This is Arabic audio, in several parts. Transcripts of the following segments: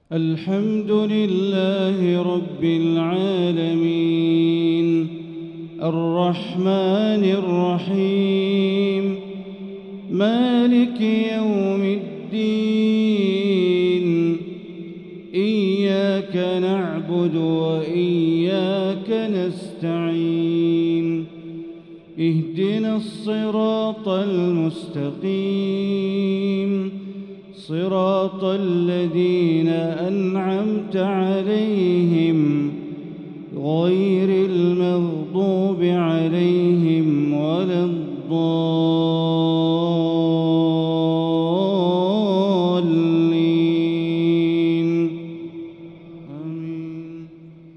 الحمد لله رب العالمين الرحمن الرحيم مالك يوم الدين إياك نعبد وإياك نستعين اهدنا الصراط المستقيم صراط الذين أنعمت عليهم غير المغضوب عليهم ولا الضالين آمين.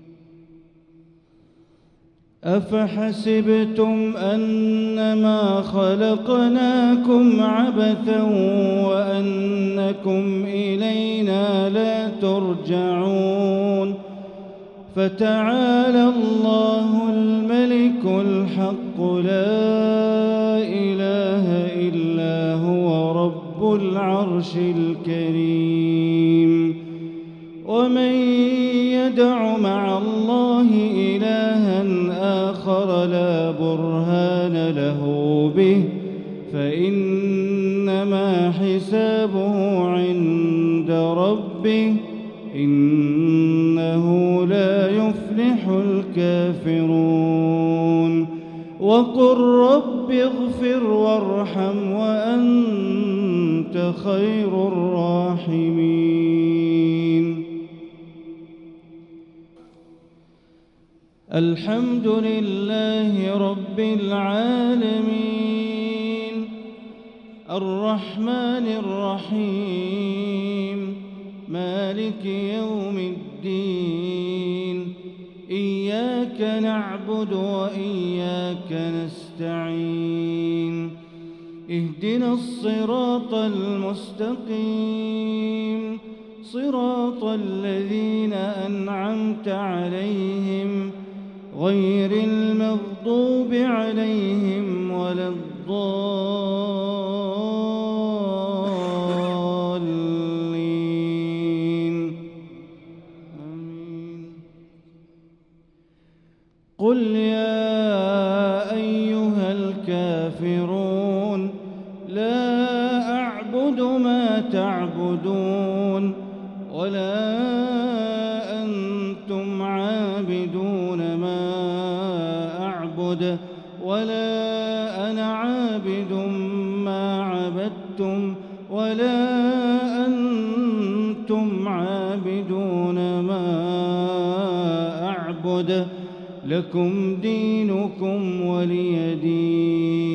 أفحسبتم أنما خلقناكم عبثا وأنكم إلينا لا ترجعون فتعالى الله الملك الحق لا إله إلا هو رب العرش الكريم ومن يدع مع الله إلها آخر لا برهان له به فإنما حسابه عند ربه إنه لا يفلح الكافرون وقل رب اغفر وارحم وأنت خير الراحمين. الحمد لله رب العالمين الرحمن الرحيم مالك يوم الدين إياك نعبد وإياك نستعين اهدنا الصراط المستقيم صراط الذين أنعمت عليهم غير المغضوب عليهم ولا الضالين آمين. قل يا أيها الكافرون لا أعبد ما تعبدون ولا أنتم عابدون ما أعبد ولا أنا عابد ما عبدتم ولا أنتم عابدون ما أعبد لكم دينكم ولي دين.